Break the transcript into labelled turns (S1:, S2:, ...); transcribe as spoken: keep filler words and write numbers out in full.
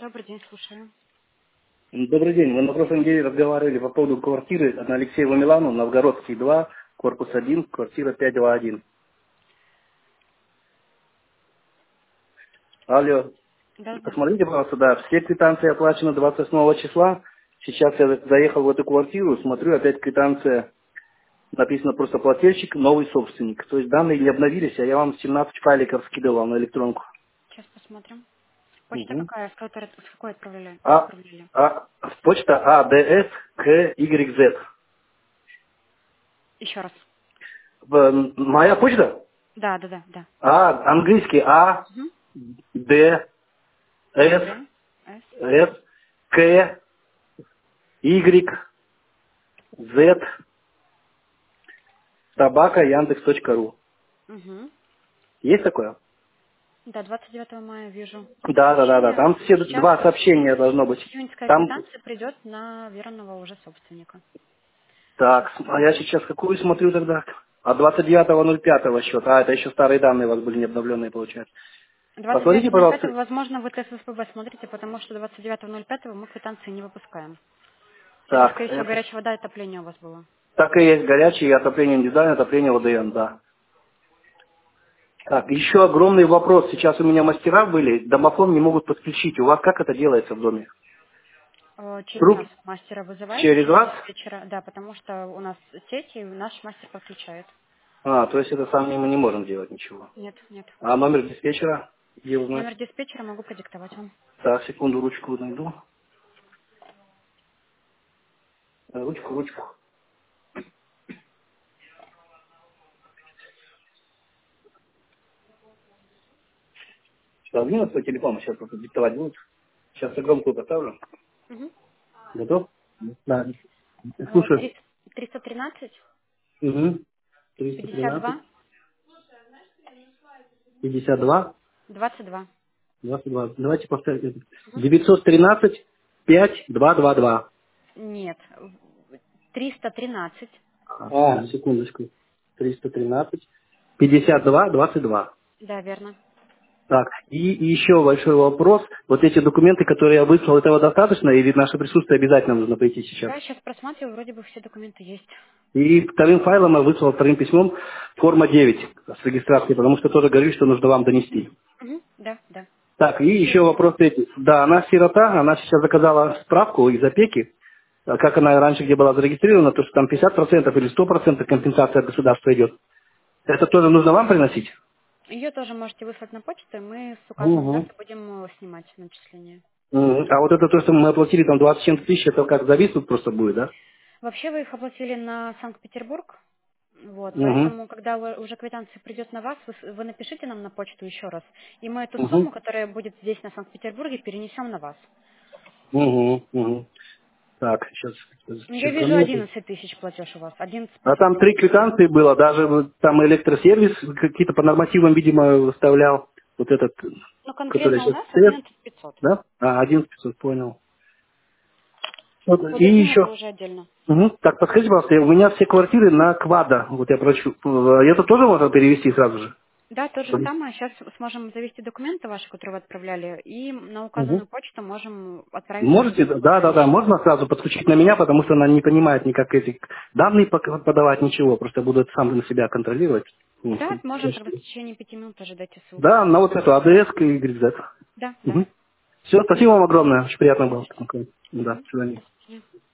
S1: Добрый день, слушаю.
S2: Добрый день. Мы на прошлой неделе разговаривали по поводу квартиры на Алексеева Милану, Новгородский два, корпус один, квартира пятьсот двадцать один. Алло.
S1: Да,
S2: Посмотрите,
S1: здравствуйте.
S2: пожалуйста, да, все квитанции оплачены двадцать восьмого числа. Сейчас я заехал в эту квартиру, смотрю, опять квитанция, написано просто плательщик, новый собственник. То есть данные не обновились, а я вам семнадцать файликов скидывал на электронку.
S1: Сейчас посмотрим. Почта
S2: Угу.
S1: какая? С какой, с какой отправляли?
S2: А,
S1: отправляли?
S2: а, почта А Д С К Y Z.
S1: Еще раз.
S2: В- Моя почта?
S1: Да, да, да, да.
S2: А, английский А,
S1: Угу.
S2: Д, С,
S1: Д, С.
S2: С, К, Y, Z, собака, Яндекс точка ру.
S1: Угу.
S2: Есть такое?
S1: Да, двадцать девятого мая вижу
S2: Да, да, да, да.
S1: сообщение.
S2: Там все
S1: Сейчас
S2: два сообщения должно быть.
S1: июньская
S2: Там,
S1: квитанция придет на верного уже собственника. Сейчас.
S2: так, а я сейчас какую смотрю тогда? А двадцать девятого ноль пятого счет. А, это еще старые данные у вас были не обновленные, получается.
S1: двадцать
S2: Посмотрите,
S1: девятого ноль
S2: пожалуйста.
S1: пятого, возможно, вы Т С В П Б смотрите, потому что двадцать девятого ноль пятого мы квитанции не выпускаем. Это,
S2: Так,
S1: скорее всего,
S2: это
S1: горячая вода и отопление у вас было.
S2: так и есть горячее отопление индивидуальное, отопление В Д Н, да. Так, еще огромный вопрос. Сейчас у меня мастера были, домофон не могут подключить. У вас как это делается в доме?
S1: Э, Через
S2: Труб
S1: нас мастера вызываете,
S2: через
S1: через
S2: вас?
S1: диспетчера, да, потому что у нас сеть, и наш мастер подключает.
S2: А, то есть это сами мы не можем делать ничего.
S1: Нет, нет.
S2: А номер диспетчера? Где узнать?
S1: Номер диспетчера могу продиктовать вам.
S2: Так, секунду, ручку найду. Э, Ручку, ручку. Что, один свой телефон, сейчас просто диктовать будет. Сейчас я громкую поставлю.
S1: Угу.
S2: Готов? Да. Слушай.
S1: триста тринадцать,
S2: Угу. триста
S1: пятьдесят
S2: тринадцать,
S1: два,
S2: пятьдесят два,
S1: двадцать два.
S2: двадцать два. Давайте повторим. это. девятьсот тринадцать, пять, два, два, два.
S1: Нет, триста тринадцать.
S2: А, секундочку. триста тринадцать, пятьдесят два, двадцать два.
S1: Да, верно.
S2: Так, и, и еще большой вопрос. Вот эти документы, которые я выслал, этого достаточно? Или наше присутствие обязательно нужно прийти сейчас?
S1: Да, сейчас просматриваю, вроде бы все документы есть.
S2: И вторым файлом я выслал, вторым письмом, форма девять с регистрацией, потому что тоже говорили, что нужно вам донести.
S1: Угу. Да, да.
S2: Так, и
S1: Все
S2: еще
S1: есть.
S2: вопрос третий. Да, она сирота, она сейчас заказала справку из опеки, а как она раньше где была зарегистрирована, то что там пятьдесят процентов или сто процентов компенсация от государства идет. Это тоже нужно вам приносить?
S1: Ее тоже можете выслать на почту, и мы с указанной
S2: Угу.
S1: даты будем э, снимать начисление.
S2: Мгм. А вот это то, что мы оплатили, там двадцать семь тысяч, это как зависнут просто будет, да?
S1: Вообще вы их оплатили на Санкт-Петербург, вот,
S2: Угу.
S1: поэтому, когда вы- уже квитанция придет на вас, вы, с- вы напишите нам на почту еще раз, и мы эту
S2: Угу.
S1: сумму, которая будет здесь, на Санкт-Петербурге, перенесем на вас.
S2: Угу. Угу. Так, сейчас
S1: Ну, я вижу
S2: черкану.
S1: одиннадцать тысяч платеж у вас, одиннадцать
S2: А там
S1: пятьдесят
S2: три
S1: девять.
S2: квитанции было, даже вот там электросервис какие-то по нормативам, видимо, выставлял. Вот этот,
S1: Ну,
S2: который
S1: конкретно у
S2: сейчас
S1: нас
S2: цвет,
S1: одиннадцать пятьсот.
S2: да? А, одиннадцать пятьсот, понял. Вот,
S1: По
S2: и
S1: другим
S2: еще.
S1: это уже отдельно.
S2: Мгм. Так, подскажите, пожалуйста, у меня все квартиры на квадро. Вот я прочу. Это тоже можно перевести сразу же?
S1: Да, то же
S2: Чтобы-
S1: самое. Сейчас сможем завести документы ваши, которые вы отправляли, и на
S2: Мгм.
S1: указанную почту можем отправить уже
S2: Можете,
S1: заявку на
S2: да, да, да,
S1: размещение.
S2: можно сразу подключить на меня, потому что она не понимает никак эти данные пок- подавать, ничего, просто буду это сам на себя контролировать.
S1: Да,
S2: Мгм.
S1: можем тогда в течение пяти минут ожидать ссылку.
S2: Да, на вот эту А Д С и Y Z.
S1: Да, да.
S2: Все, спасибо вам огромное, очень приятно было. Да,
S1: Мгм.
S2: до свидания.
S1: До свидания.